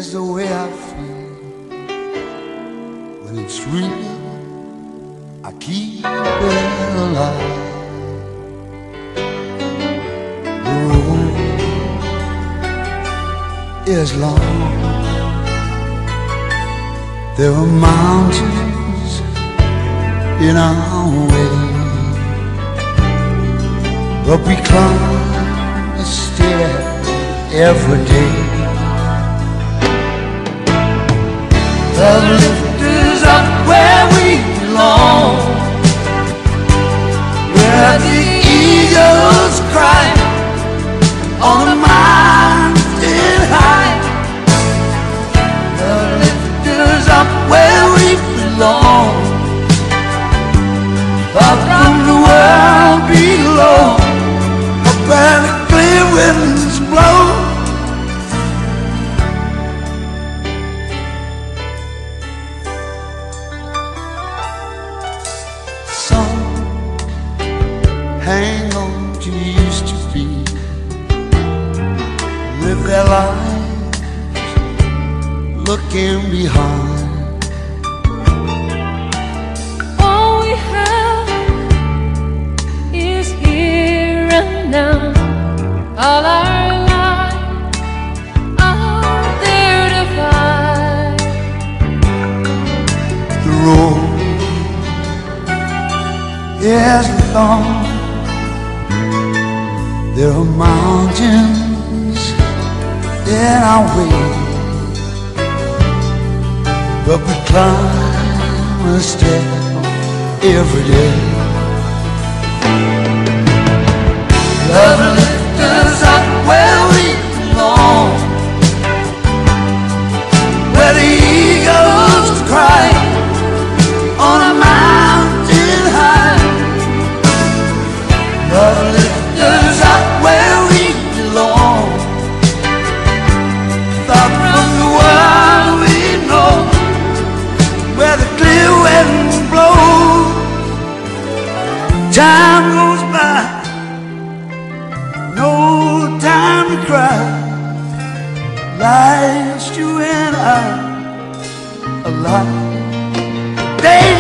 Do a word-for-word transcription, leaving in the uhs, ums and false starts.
is the way I feel. When it's real, I keep it alive. The road is long. There are mountains in our way, but we climb a stair every day. Love lift us up where we belong, where the eagles cry on the mountain high. Love lift us up where we belong, far from the world below, up where the clear winds blow. Hang on to used to be, live their lives looking behind. All we have is here and now. All our lives are there to find. The road is long. There are mountains in our way, but we climb a step every day. Love lifts us up where we belong, where the eagles cry on a mountain high. Love lifts us up where we belong, far from the world we know, where the clear wind blows. Time goes by, no time to cry. Life's you and I alive. Day